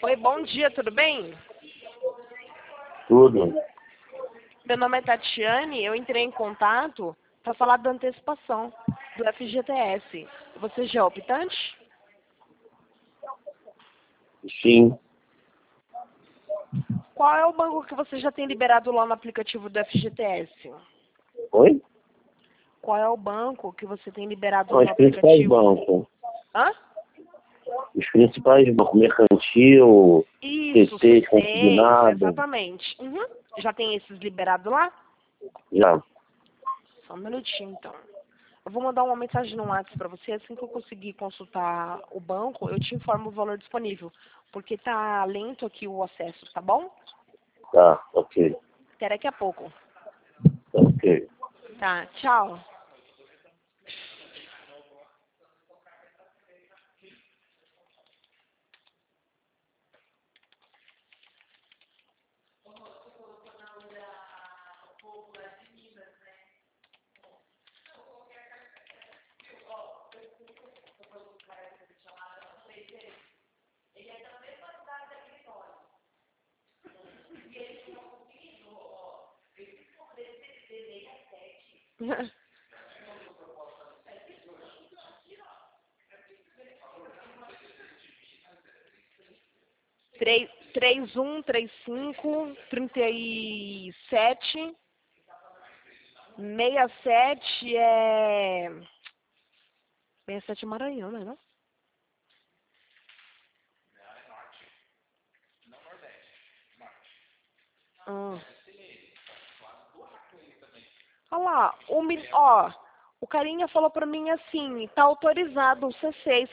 Oi, bom dia, tudo bem? Tudo. Meu nome é Tatiane, eu entrei em contato para falar da antecipação do FGTS. Você já é optante? Sim. Qual é o banco que você já tem liberado lá no aplicativo do FGTS? Oi? Qual é o banco que você tem liberado Não, no os principais aplicativo? bancos. Hã? Os principais bancos. Mercantil, Isso, PT, C6, consignado. exatamente. Uhum. Já tem esses liberados lá? Já. Só um minutinho, então. Eu vou mandar uma mensagem no WhatsApp para você. Assim que eu conseguir consultar o banco, eu te informo o valor disponível. Porque tá lento aqui o acesso, tá bom? Tá, ok. Até daqui a pouco. Tá, ok. Tá, tchau. Três um, 35, 37, 67 é... 67 é Maranhão, né, não? Ah. Olha lá, o carinha falou pra mim assim, tá autorizado o C6.